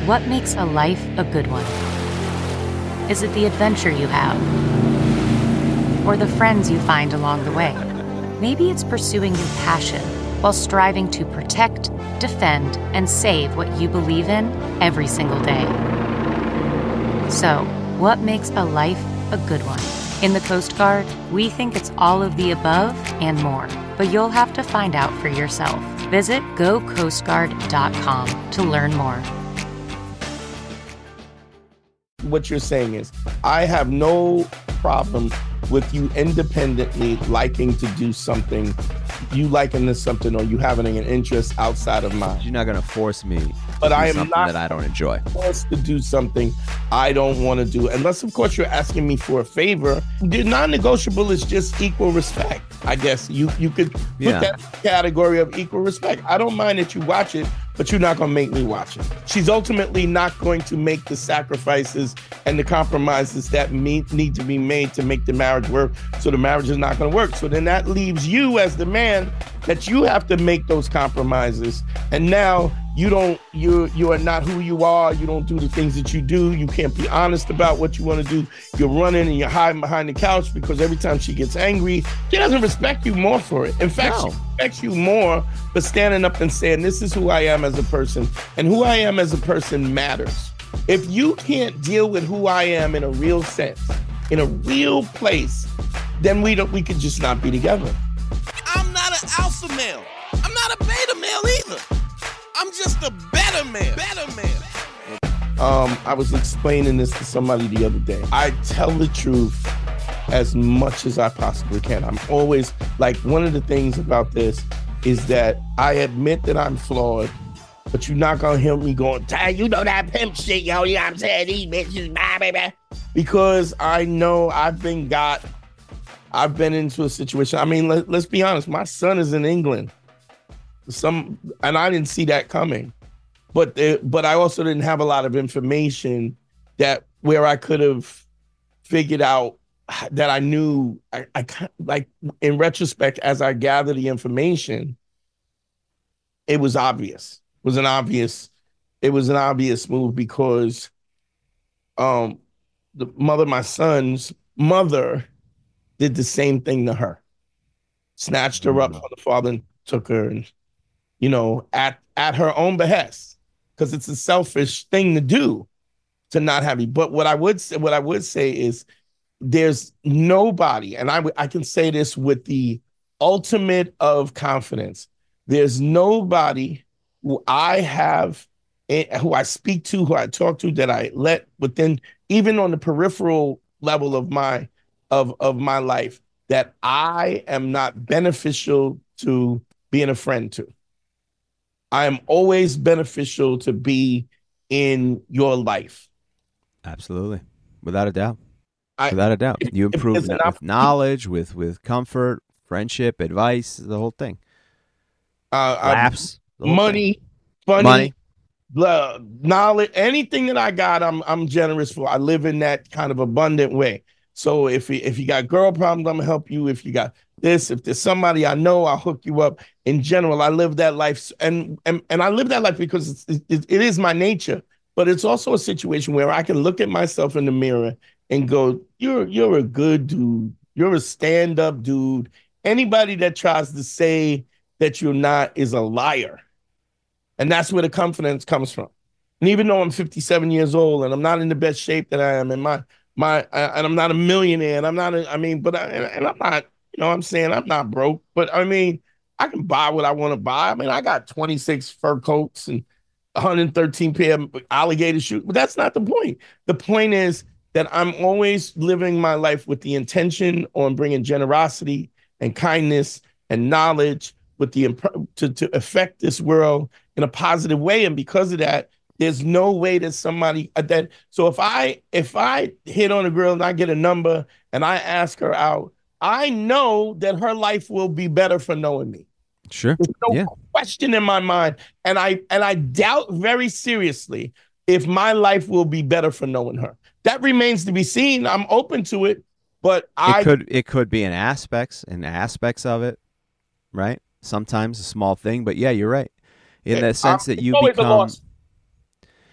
What makes a life a good one? Is it the adventure you have? Or the friends you find along the way? Maybe it's pursuing your passion while striving to protect, defend, and save what you believe in every single day. So, what makes a life a good one? In the Coast Guard, we think it's all of the above and more, but you'll have to find out for yourself. Visit gocoastguard.com to learn more. What you're saying is, I have no problem with you independently liking to do something, you liking this something, or you having an interest outside of mine. You're not going to force me to but do I am something not that I don't enjoy. Forced to do something I don't want to do, unless of course you're asking me for a favor. The non-negotiable is just equal respect. I guess you could put that category of equal respect. I don't mind that you watch it, but you're not going to make me watch it. She's ultimately not going to make the sacrifices and the compromises that need to be made to make the marriage work. So the marriage is not going to work. So then that leaves you as the man that you have to make those compromises. And now you are not who you are. You don't do the things that you do. You can't be honest about what you want to do. You're running and you're hiding behind the couch because every time she gets angry, she doesn't respect you more for it. In fact, she respects you more for standing up and saying, this is who I am as a person, and who I am as a person matters. If you can't deal with who I am in a real sense, in a real place, then we could just not be together. I'm not an alpha male. I'm not a beta male either. I'm just a better man. I was explaining this to somebody the other day. I tell the truth as much as I possibly can. I'm always, like, one of the things about this is that I admit that I'm flawed, but you're not gonna hear me going, you know that pimp shit, yo, you know what I'm saying? These bitches, blah, blah, blah. Because I know I've been into a situation. I mean, let's be honest, my son is in England. And I didn't see that coming. But I also didn't have a lot of information where I could have figured out that I knew. I like, in retrospect, as I gather the information, it was obvious. It was an obvious move because the mother, my son's mother, did the same thing to her. Snatched her up from the father and took her, and at her own behest. Because it's a selfish thing to do, to not have you. But what I would say is, there's nobody, and I can say this with the ultimate of confidence. There's nobody who I speak to, who I talk to, that I let within, even on the peripheral level of my life, that I am not beneficial to being a friend to. I am always beneficial to be in your life. Absolutely. Without a doubt. You improve that with knowledge, with comfort, friendship, advice, the whole thing. Laughs. Money, funny, knowledge, anything that I got, I'm generous for. I live in that kind of abundant way. So if you got girl problems, I'm gonna help you. If you got this, if there's somebody I know, I'll hook you up. In general, I live that life, and I live that life because it is my nature. But it's also a situation where I can look at myself in the mirror and go, "You're a good dude. You're a stand-up dude." Anybody that tries to say that you're not is a liar, and that's where the confidence comes from. And even though I'm 57 years old and I'm not in the best shape that I am, and and I'm not a millionaire, and I'm not, and I'm not, I'm saying I'm not broke, but I mean, I can buy what I want to buy. I mean, I got 26 fur coats and 113 pair of alligator shoes, but that's not the point. The point is that I'm always living my life with the intention on bringing generosity and kindness and knowledge with to affect this world in a positive way. And because of that, there's no way that somebody so if I hit on a girl and I get a number and I ask her out, I know that her life will be better for knowing me. Sure. There's no question in my mind. And I doubt very seriously if my life will be better for knowing her. That remains to be seen. I'm open to it, but it could be in aspects of it, right? Sometimes a small thing, but yeah, you're right. In the sense that you become,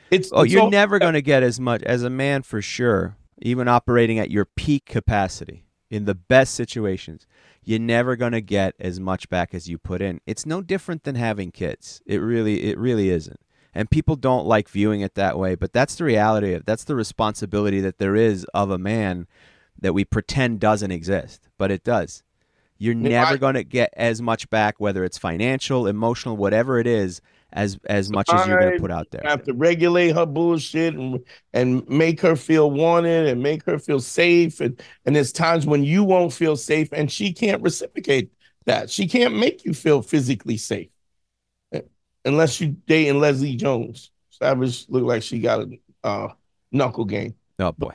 You're never going to get as much as a man for sure, even operating at your peak capacity in the best situations. You're never going to get as much back as you put in. It's no different than having kids. It really isn't. And people don't like viewing it that way, but that's the reality that's the responsibility that there is of a man that we pretend doesn't exist, but it does. You're never going to get as much back, whether it's financial, emotional, whatever it is, as much as you're going to put out there. You have to regulate her bullshit and make her feel wanted and make her feel safe. And there's times when you won't feel safe and she can't reciprocate that. She can't make you feel physically safe unless you dating Leslie Jones. Savage looked like she got a knuckle game. Oh, boy.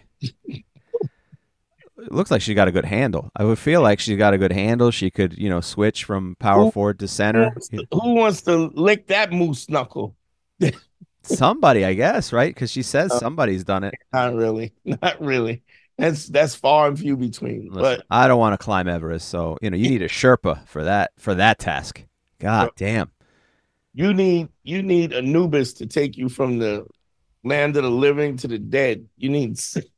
It looks like she got a good handle. I would feel like she got a good handle. She could, switch from power forward to center. Who wants to lick that moose knuckle? Somebody, I guess, right? Because she says somebody's done it. Not really. That's far and few between. Listen, but I don't want to climb Everest, so you need a Sherpa for that task. God damn. You need Anubis to take you from the land of the living to the dead. You need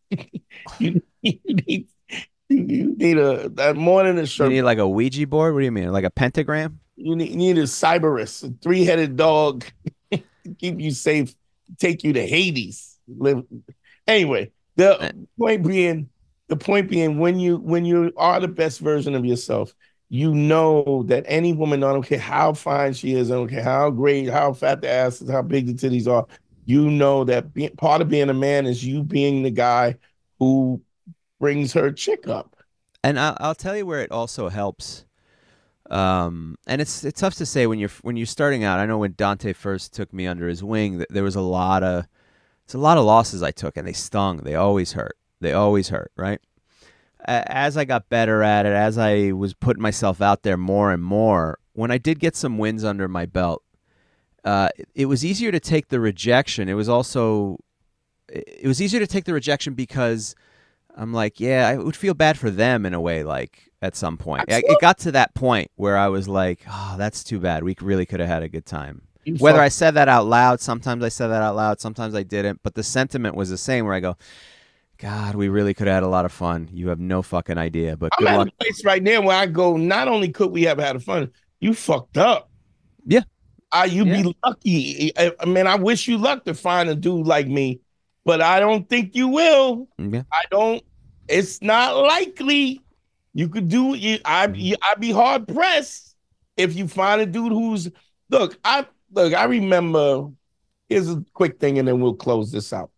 you need that more than a Sherpa. You need like a Ouija board? What do you mean? Like a pentagram? You need a Cerberus, a 3-headed dog to keep you safe, take you to Hades. Anyway, the point being, when you are the best version of yourself, you know that any woman, I don't care how fine she is, I don't care how great, how fat the ass is, how big the titties are, you know that part of being a man is you being the guy who brings her chick up. And I'll tell you where it also helps. And it's tough to say when you're starting out. I know when Dante first took me under his wing, there was a lot of losses I took, and they stung. They always hurt. Right? As I got better at it, as I was putting myself out there more and more, when I did get some wins under my belt, it was easier to take the rejection. It was easier to take the rejection because I'm like, yeah, I would feel bad for them in a way, like at some point. It got to that point where I was like, oh, that's too bad. We really could have had a good time. Whether I said that out loud, sometimes I said that out loud, sometimes I didn't, but the sentiment was the same where I go, God, we really could have had a lot of fun. You have no fucking idea, but good luck. I'm at a place right now where I go, not only could we have had fun, you fucked up. Yeah. Be lucky. I mean, I wish you luck to find a dude like me, but I don't think you will. Yeah. It's not likely. You could do it. I'd be hard pressed if you find a dude who's I remember. Here's a quick thing, and then we'll close this out.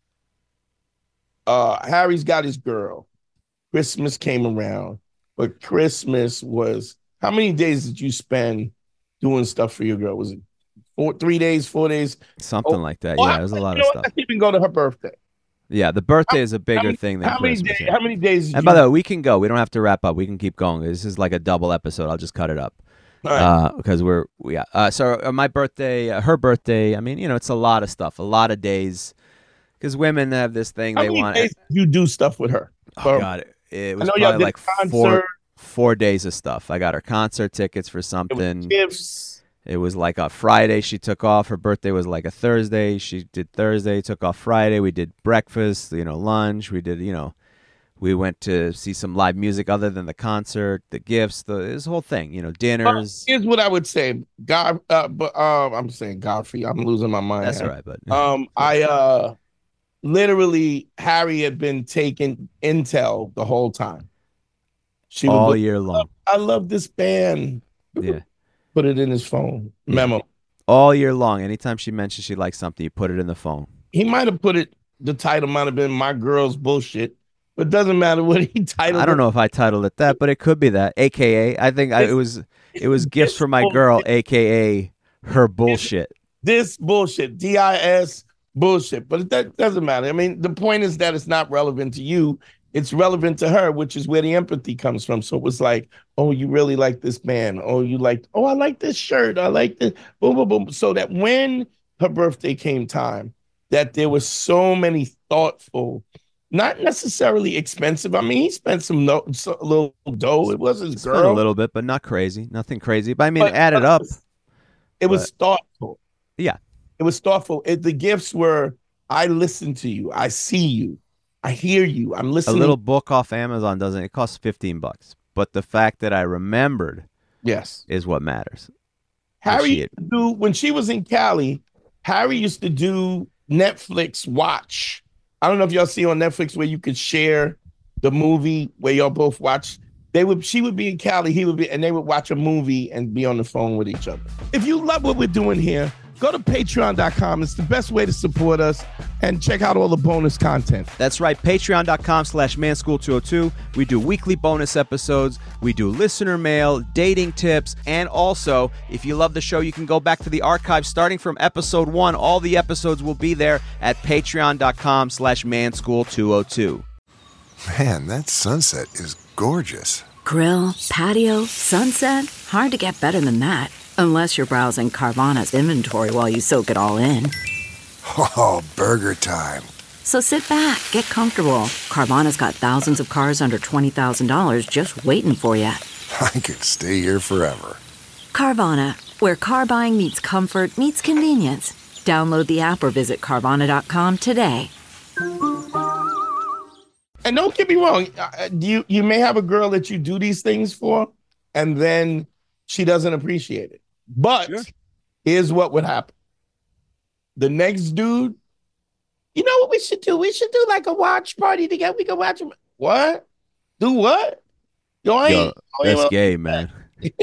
Harry's got his girl. Christmas came around, but Christmas was, how many days did you spend doing stuff for your girl? Was it 3 days, 4 days? Something like that. Yeah, it was a lot of stuff. Let's even go to her birthday. Yeah, the birthday is a bigger thing than Christmas. How many days? And by the way, we can go. We don't have to wrap up. We can keep going. This is like a double episode. I'll just cut it up. Because so my birthday, her birthday, I mean, it's a lot of stuff, a lot of days. Because women have this thing they want. Days you do stuff with her. Oh, God. It was probably like 4 days of stuff. I got her concert tickets for something. Gifts. It was like a Friday she took off. Her birthday was like a Thursday. She did Thursday, took off Friday. We did breakfast, lunch. We did, we went to see some live music other than the concert, the gifts, this whole thing, dinners. Here's what I would say. I'm saying Godfrey. I'm losing my mind. That's all right, but literally, Harry had been taking intel the whole time. All year long. I love this band. Yeah. Put it in his phone. Memo. All year long. Anytime she mentioned she liked something, you put it in the phone. He might have the title might have been My Girl's Bullshit, but it doesn't matter what he titled it. I don't know if I titled it that, but it could be that. AKA, I think it was Gifts for My Girl, AKA Her Bullshit. This bullshit. DIS bullshit. But that doesn't matter. I mean, the point is that it's not relevant to you. It's relevant to her, which is where the empathy comes from. So it was like, oh, you really like this band. Oh, I like this shirt. I like this. Boom, boom, boom. So that when her birthday came time, that there was so many thoughtful, not necessarily expensive. I mean, he spent a little dough. It was his girl. A little bit, but not crazy. Nothing crazy. But I mean, add it up. It was thoughtful. Yeah. It was thoughtful. The gifts were, I listen to you. I see you. I hear you. I'm A listening. little book off Amazon doesn't. It costs $15, but the fact that I remembered Yes. is what matters. Harry she used to do, when she was in Cali, Harry used to do Netflix watch. I don't know if y'all see on Netflix where you could share the movie where y'all both watch. She would be in Cali, he would be, and they would watch a movie and be on the phone with each other. If you love what we're doing here, go to patreon.com. It's the best way to support us, and check out all the bonus content. That's right, patreon.com/manschool202. We do weekly bonus episodes. We do listener mail, dating tips, and also, if you love the show, you can go back to the archives starting from episode 1. All the episodes will be there at patreon.com/manschool202. Man, that sunset is gorgeous. Grill, patio, sunset. Hard to get better than that. Unless you're browsing Carvana's inventory while you soak it all in. Oh, burger time. So sit back, get comfortable. Carvana's got thousands of cars under $20,000 just waiting for you. I could stay here forever. Carvana, where car buying meets comfort meets convenience. Download the app or visit Carvana.com today. And don't get me wrong, you may have a girl that you do these things for, and then she doesn't appreciate it. But here's what would happen. The next dude, you know what we should do? We should do like a watch party together. We can watch them. What? Do what? That's gay, man.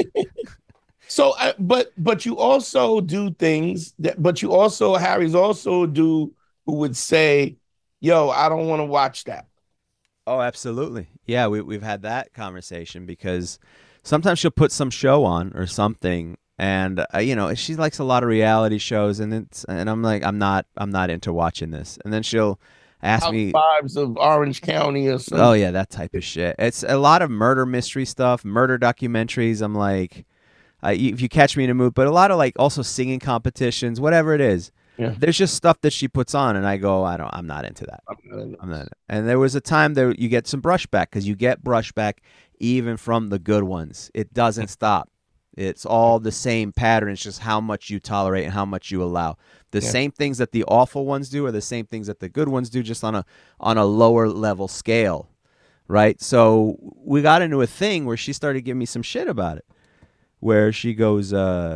So, but you also do things but you also, Harry's also who would say, yo, I don't want to watch that. Oh, absolutely. Yeah, we've had that conversation because sometimes she'll put some show on or something, and she likes a lot of reality shows, and I'm like, I'm not into watching this, and then she'll ask me Housewives of Orange County or something. Oh yeah, that type of shit. It's a lot of murder mystery stuff, murder documentaries. I'm like, if you catch me in a mood, but a lot of like also singing competitions, whatever it is. Yeah. There's just stuff that she puts on, and I go, I'm not into that. I'm not. And there was a time that you get some brushback, because you get brushback even from the good ones. It doesn't stop. It's all the same pattern. It's just how much you tolerate and how much you allow. The same things that the awful ones do are the same things that the good ones do, just on a lower level scale, right? So we got into a thing where she started giving me some shit about it, where she goes,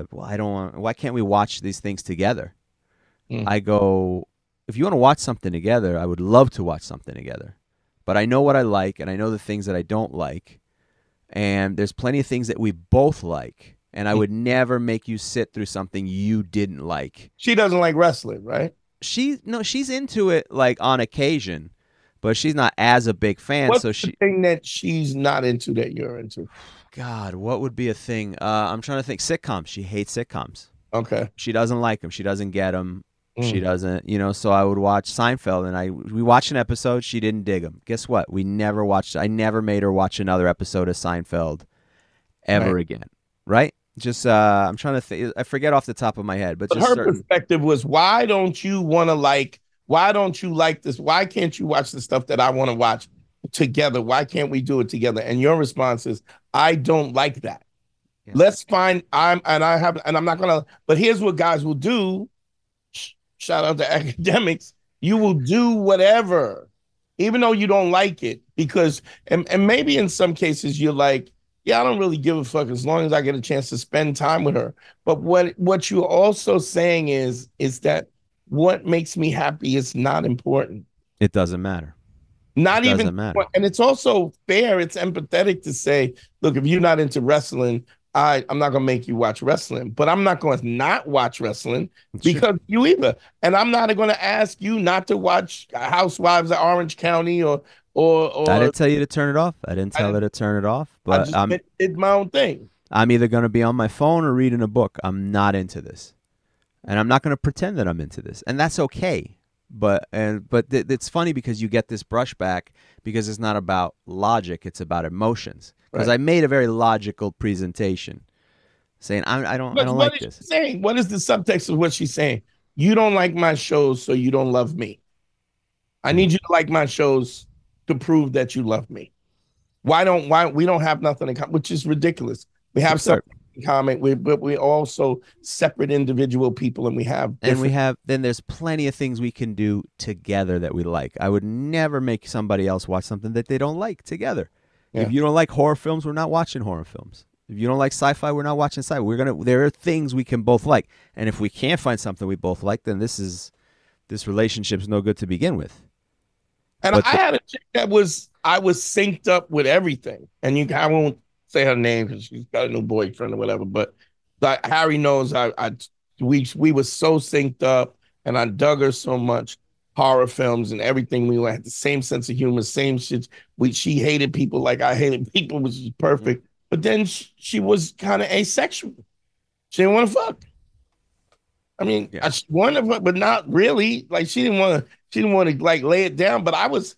why can't we watch these things together? I go, if you want to watch something together, I would love to watch something together. But I know what I like, and I know the things that I don't like. And there's plenty of things that we both like. And I would never make you sit through something you didn't like. She doesn't like wrestling, right? She's into it like on occasion, but she's not as a big fan. What's the thing that she's not into that you're into? God, what would be a thing? I'm trying to think. Sitcoms. She hates sitcoms. Okay. She doesn't like them. She doesn't get them. She doesn't, so I would watch Seinfeld, and we watched an episode. She didn't dig them. Guess what? I never made her watch another episode of Seinfeld ever again. Right? Just, I'm trying to think. I forget off the top of my head, but just her perspective was, why don't you like this? Why can't you watch the stuff that I want to watch together? Why can't we do it together? And your response is, I don't like that. Yeah. Let's find, I'm not going to, but here's what guys will do. Shout out to academics. You will do whatever, even though you don't like it, because, and maybe in some cases you're like, yeah, I don't really give a fuck as long as I get a chance to spend time with her. But what you're also saying is that what makes me happy is not important. It doesn't matter. Not even matter. And it's also fair. It's empathetic to say, look, if you're not into wrestling, I'm not going to make you watch wrestling, but I'm not going to not watch wrestling because you either. And I'm not going to ask you not to watch Housewives of Orange County or I didn't tell you to turn it off. I didn't tell her to turn it off, but I did my own thing. I'm either going to be on my phone or reading a book. I'm not into this. And I'm not going to pretend that I'm into this. And that's okay. But it's funny because you get this brushback because it's not about logic, it's about emotions. Because I made a very logical presentation, saying I don't like this. Saying, what is the subtext of what she's saying? You don't like my shows, so you don't love me. I need you to like my shows to prove that you love me. We don't have nothing in common, which is ridiculous. We have something in in common, but we're also separate individual people, and we have then there's plenty of things we can do together that we like. I would never make somebody else watch something that they don't like together. Yeah. If you don't like horror films, we're not watching horror films. If you don't like sci-fi, we're not watching sci-fi. There are things we can both like, and if we can't find something we both like, then this relationship's no good to begin with. And I had a chick that I was synced up with everything, and I won't say her name because she's got a new boyfriend or whatever. But like Harry knows, we were so synced up, and I dug her so much. Horror films and everything. We had the same sense of humor, same shit. She hated people like I hated people, which is perfect. But then she was kind of asexual. She didn't want to fuck. I mean, she wanted to fuck, but not really. Like she didn't want to like lay it down. But I was,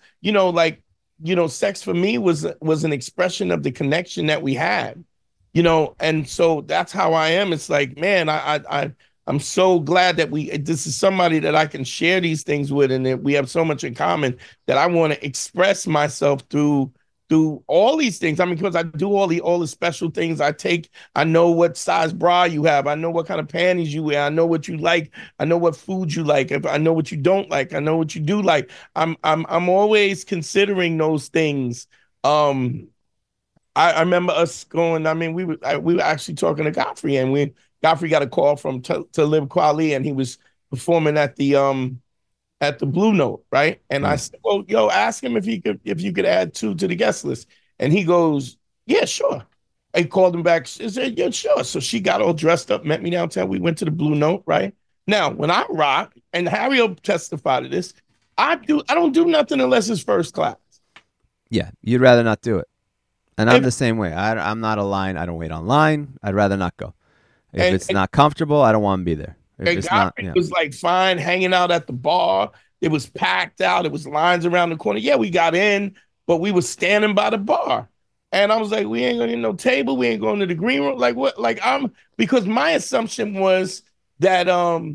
sex for me was an expression of the connection that we had, and so that's how I am. It's like, man, I'm so glad that this is somebody that I can share these things with, and that we have so much in common that I want to express myself through all these things. I mean, because I do all the special things. I know what size bra you have. I know what kind of panties you wear. I know what you like. I know what food you like. I know what you don't like. I know what you do like. I'm always considering those things. I remember us going. I mean, we were actually talking to Godfrey, and Godfrey got a call from Talib Kweli, and he was performing at the Blue Note, right? And I said, well, yo, ask him if you could add 2 to the guest list. And he goes, yeah, sure. I called him back. She said, yeah, sure. So she got all dressed up, met me downtown. We went to the Blue Note, right? Now, when I rock, and Harry will testify to this, I don't do nothing unless it's first class. Yeah, you'd rather not do it. And I'm the same way. I'm not a line. I don't wait online. I'd rather not go. If it's not comfortable, I don't want to be there. It was like fine hanging out at the bar. It was packed out. It was lines around the corner. Yeah, we got in, but we were standing by the bar. And I was like, we ain't going to no table. We ain't going to the green room. Like what? Like because my assumption was that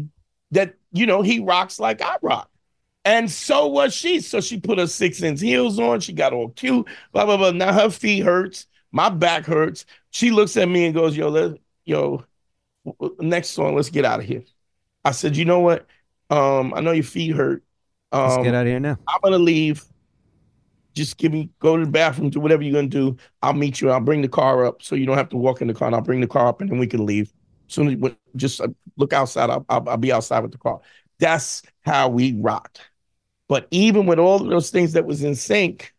he rocks like I rock. And so was she. So she put her 6-inch heels on. She got all cute, blah, blah, blah. Now her feet hurts. My back hurts. She looks at me and goes, next song, let's get out of here. I said, you know what? I know your feet hurt. Let's get out of here now. I'm going to leave. Just go to the bathroom, do whatever you're going to do. I'll meet you. I'll bring the car up so you don't have to walk in the car. And I'll bring the car up and then we can leave. Soon as just look outside. I'll be outside with the car. That's how we rocked. But even with all of those things that was in sync,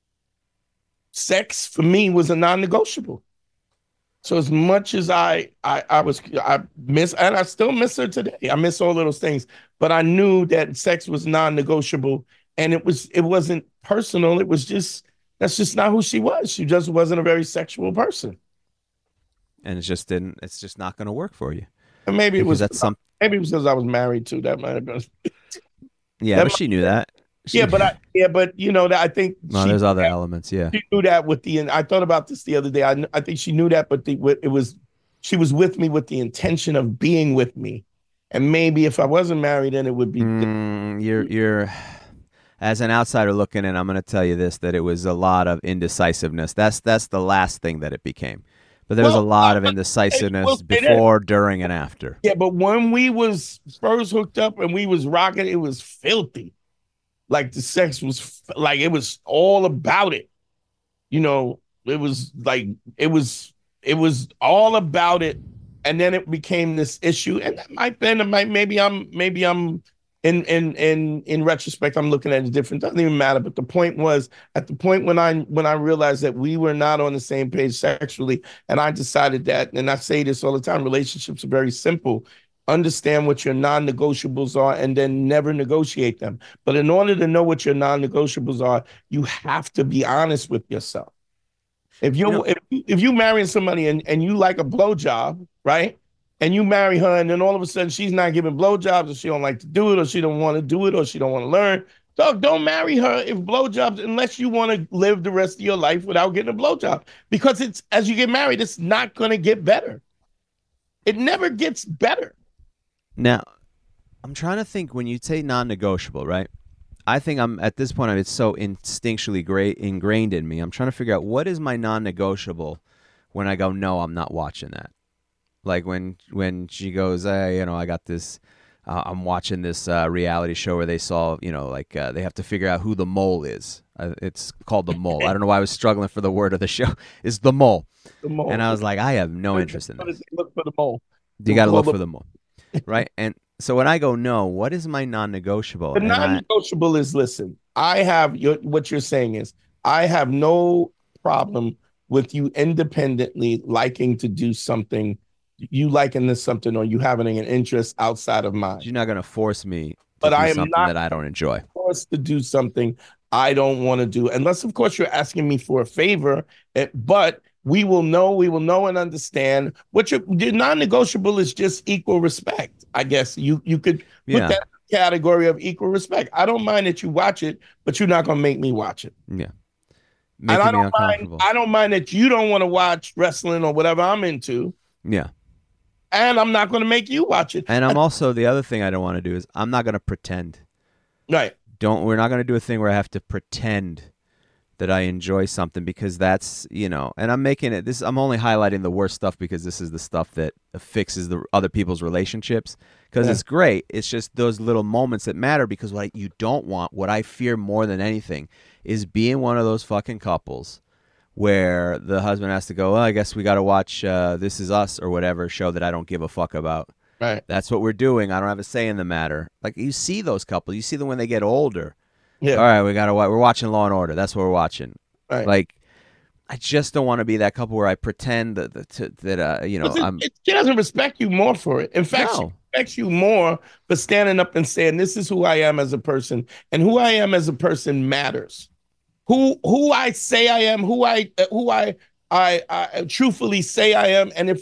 sex for me was a non-negotiable. So as much as I miss, and I still miss her today. I miss all of those things, but I knew that sex was non-negotiable, and it wasn't personal. It was that's just not who she was. She just wasn't a very sexual person, and it's just not going to work for you. And maybe it was because I was married too. That might have been. Yeah, but she knew that. But I think there's other elements. Yeah, she knew that I thought about this the other day. I think she knew that, but she was with me with the intention of being with me, and maybe if I wasn't married, then it would be. You're as an outsider looking in, I'm going to tell you this: that it was a lot of indecisiveness. That's the last thing that it became. But there was a lot of indecisiveness before, during, and after. Yeah, but when we was first hooked up and we was rocking, it was filthy. Like the sex was like, it was all about it. It was like, it was all about it. And then it became this issue. And maybe I'm in retrospect, I'm looking at it different. Doesn't even matter. But the point was, at the point when I realized that we were not on the same page sexually, and I decided that, and I say this all the time, relationships are very simple. Understand what your non-negotiables are and then never negotiate them. But in order to know what your non-negotiables are, you have to be honest with yourself. If you marrying somebody and you like a blowjob, right? And you marry her and then all of a sudden she's not giving blowjobs, or she don't like to do it, or she don't want to do it, or she don't want to learn. Dog, don't marry her if blowjobs, unless you want to live the rest of your life without getting a blowjob. Because as you get married, it's not going to get better. It never gets better. Now, I'm trying to think, when you say non-negotiable, right? I think at this point, it's so instinctually ingrained in me. I'm trying to figure out, what is my non-negotiable when I go, no, I'm not watching that. Like when she goes, hey, I got this. I'm watching this reality show where they saw, they have to figure out who the mole is. It's called The Mole. I don't know why I was struggling for the word of the show. It's The Mole. The mole. And I was like, I have no interest in this. Look for the mole. You got to look for the mole, right? And so when I go, no, what is my non-negotiable? The non-negotiable is, listen, what you're saying is, I have no problem with you independently liking to do something, you liking this something, or you having an interest outside of mine. You're not going to force me to do something that I don't enjoy. Forced to do something I don't want to do, unless, of course, you're asking me for a favor. But we will know and understand what your non-negotiable is. Just equal respect. I guess you could put that in the category of equal respect. I don't mind that you watch it, but you're not going to make me watch it. Yeah. And I don't mind that you don't want to watch wrestling or whatever I'm into. Yeah. And I'm not going to make you watch it. And I'm also, the other thing I don't want to do is I'm not going to pretend. Right. We're not going to do a thing where I have to pretend that I enjoy something, because that's, and I'm making it, I'm only highlighting the worst stuff because this is the stuff that fixes the other people's relationships, because it's great. It's just those little moments that matter, because what you don't want, what I fear more than anything, is being one of those fucking couples where the husband has to go, well, I guess we got to watch This Is Us or whatever show that I don't give a fuck about. Right. That's what we're doing. I don't have a say in the matter. Like, you see those couples. You see them when they get older. Yeah. All right, we're watching Law and Order. That's what we're watching. Right. Like, I just don't want to be that couple where I pretend she doesn't respect you more for it. In fact, No. she respects you more for standing up and saying, this is who I am as a person, and who I am as a person matters. Who I say I am, who I truthfully say I am. And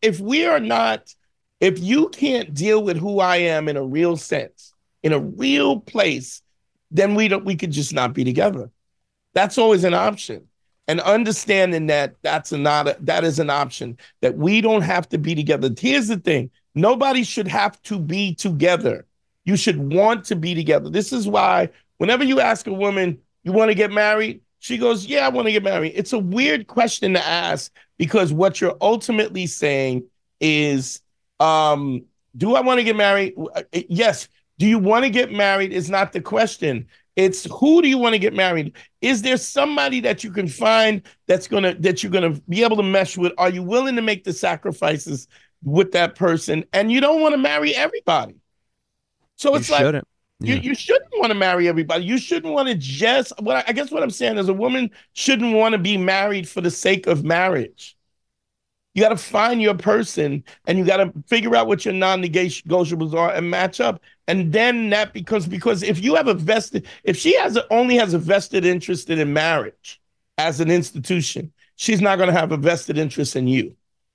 if you can't deal with who I am in a real sense, in a real place, then we could just not be together. That's always an option. And understanding that that is an option, that we don't have to be together. Here's the thing. Nobody should have to be together. You should want to be together. This is why whenever you ask a woman, you want to get married? She goes, yeah, I want to get married. It's a weird question to ask, because what you're ultimately saying is, do I want to get married? Yes. Do you want to get married is not the question. It's, who do you want to get married? Is there somebody that you can find that you're gonna be able to mesh with? Are you willing to make the sacrifices with that person? And you don't want to marry everybody. So it's like, shouldn't. Yeah. You shouldn't want to marry everybody. You shouldn't want to just, I guess what I'm saying is, a woman shouldn't want to be married for the sake of marriage. You got to find your person, and you got to figure out what your non-negotiables are and match up. And then that because if you have if she only has a vested interest in marriage as an institution, she's not going to have a vested interest in you.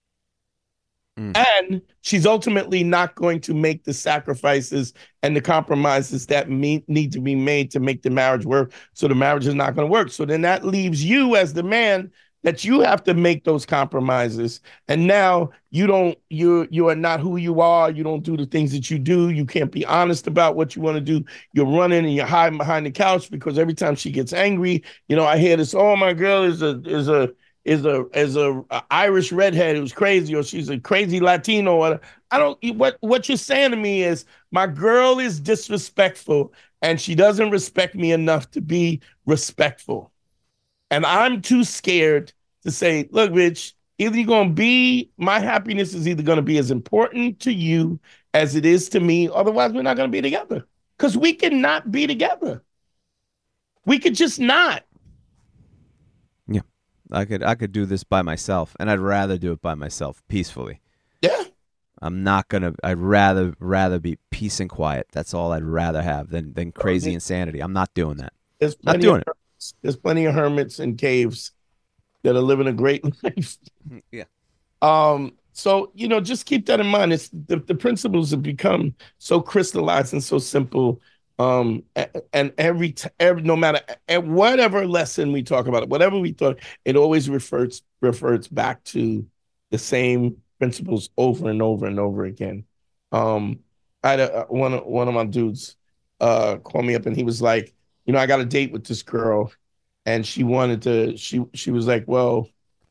And she's ultimately not going to make the sacrifices and the compromises that need to be made to make the marriage work. So the marriage is not going to work. So then that leaves you as the man, that you have to make those compromises. And now you are not who you are. You don't do the things that you do. You can't be honest about what you want to do. You're running and you're hiding behind the couch, because every time she gets angry, I hear this, oh, my girl is a Irish redhead who's crazy, or she's a crazy Latino. What you're saying to me is, my girl is disrespectful, and she doesn't respect me enough to be respectful. And I'm too scared to say, look, bitch, either you're going to be, my happiness is either going to be as important to you as it is to me. Otherwise, we're not going to be together, because we cannot be together. We could just not. Yeah. I could do this by myself, and I'd rather do it by myself peacefully. Yeah. I'd rather be peace and quiet. That's all I'd rather have than crazy insanity. I'm not doing that. Not doing it. There's plenty of hermits in caves that are living a great life. Yeah. So, just keep that in mind. It's the principles have become so crystallized and so simple. And no matter whatever lesson we talk about, whatever we thought, it always refers back to the same principles over and over and over again. I had one of my dudes call me up, and he was like, I got a date with this girl, and she wanted to, she was like, well,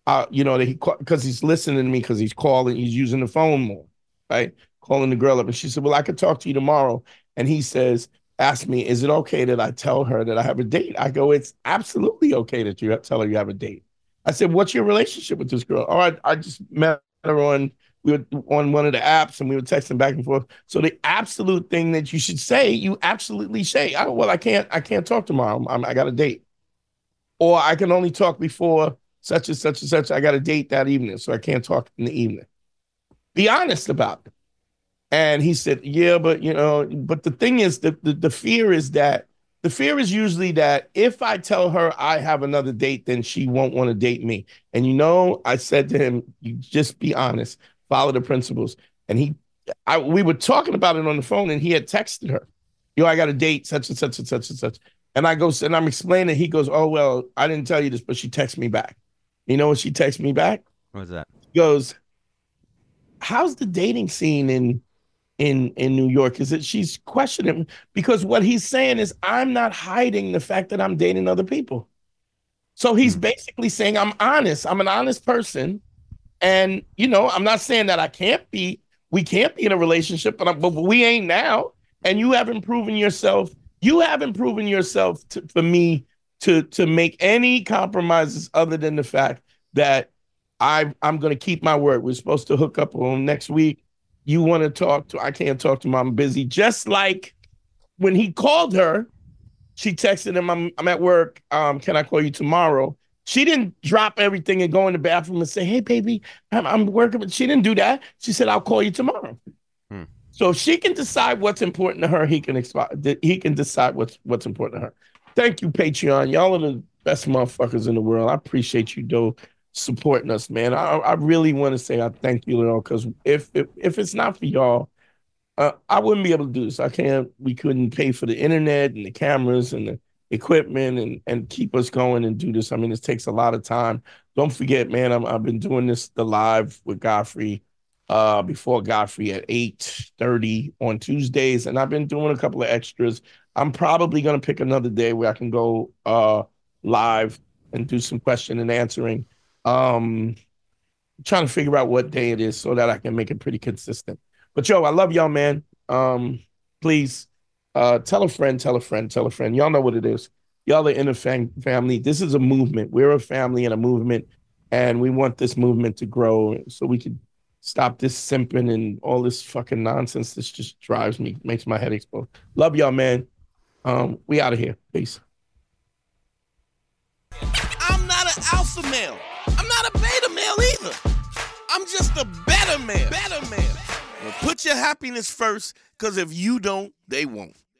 because he's listening to me because he's calling, he's using the phone more, right? Calling the girl up. And she said, well, I could talk to you tomorrow. And he says, ask me, is it okay that I tell her that I have a date? I go, it's absolutely okay that you tell her you have a date. I said, what's your relationship with this girl? Oh, I just met her we were on one of the apps and we were texting back and forth. So the absolute thing that you should say, you absolutely say, I can't talk tomorrow. I got a date. Or I can only talk before such and such and such. I got a date that evening, so I can't talk in the evening. Be honest about it. And he said, yeah, but but the thing is, the fear is usually that if I tell her I have another date, then she won't want to date me. And I said to him, you just be honest, follow the principles. And we were talking about it on the phone, and he had texted her, I got a date, such and such and such and such. And I go, and I'm explaining, he goes, oh, well, I didn't tell you this, but she texted me back. You know what she texted me back? What was that? He goes, how's the dating scene in New York? She's questioning, because what he's saying is, I'm not hiding the fact that I'm dating other people. So he's basically saying, I'm honest. I'm an honest person. And, I'm not saying that we can't be in a relationship, but we ain't now. And you haven't proven yourself. For me to make any compromises other than the fact that I'm going to keep my word. We're supposed to hook up on next week. You want to talk to, I can't talk to him. I'm busy. Just like when he called her, she texted him, I'm at work. Can I call you tomorrow? She didn't drop everything and go in the bathroom and say, hey, baby, I'm working. She didn't do that. She said, I'll call you tomorrow. So if she can decide what's important to her, he can decide what's important to her. Thank you, Patreon. Y'all are the best motherfuckers in the world. I appreciate you, though, supporting us, man. I really want to say I thank you, though, because if it's not for y'all, I wouldn't be able to do this. We couldn't pay for the internet and the cameras and the equipment and keep us going and do this. I mean, it takes a lot of time. Don't forget, man, I've been doing the live with Godfrey before Godfrey at 8:30 on Tuesdays, and I've been doing a couple of extras. I'm probably going to pick another day where I can go live and do some question and answering. Trying to figure out what day it is so that I can make it pretty consistent. But I love y'all, man. Please tell a friend, tell a friend, tell a friend. Y'all know what it is. Y'all are in a family. This is a movement. We're a family and a movement, and we want this movement to grow so we can stop this simping and all this fucking nonsense. This just makes my head explode. Love y'all, man. We out of here. Peace. I'm not an alpha male. I'm not a beta male either. I'm just a better man. Well, put your happiness first, because if you don't, they won't.